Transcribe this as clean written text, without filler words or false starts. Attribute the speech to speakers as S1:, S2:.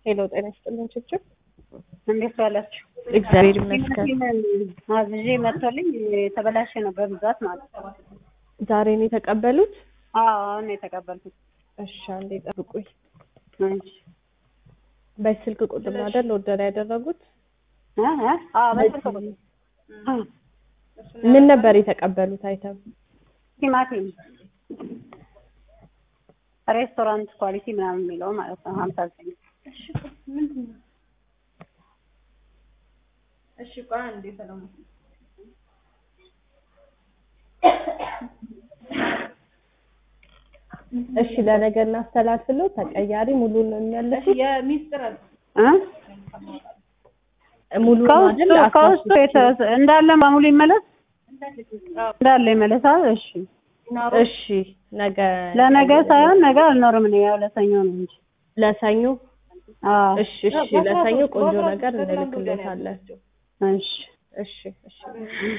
S1: ሄሎ ጤና ይስጥልኝ ችግር
S2: እንዴት ዋላችሁ?
S1: እግዚአብሔር ይመስገን።
S2: አብዤ መጥቶልኝ ተበላሸ ነው በብዛት ማለት ነው።
S1: ዛሬ ነው የተቀበሉት?
S2: አዎ ነው የተቀበልኩት።
S1: እሺ አንዴ ጠብቁኝ።
S2: እሺ
S1: በስልክ ቁጥር ነው አይደል ኦርደር ያደረጉት?
S2: አዎ በስልክ ቁጥር።
S1: ምን ነበር የተቀበሉት አይተም?
S2: ቲማቲም ሬስቶራንት ኳሊቲ ምናምን የሚለው ማለት ነው 59
S1: እሺ ቆይ አንዴ ሰላም እሺ ለነገ እናስተላልፍለው ተቀያሪ ሙሉ ነው የሚያለሽ የሚስጥር ሙሉ አይደል
S2: ካውስቶ እንዳለ ማሙሉ ይመለስ እንዳለ ይመለሳል። እሺ
S1: እሺ ነገ
S2: ለነገ ሳይሆን ነገ አልኖርም ነው ያው ለሰኞ ነው እንጂ
S1: ለሰኞ እሺ ለሰኞ ቆንጆ ነገር እንልክልዎታለን።
S2: እሺ
S1: እሺ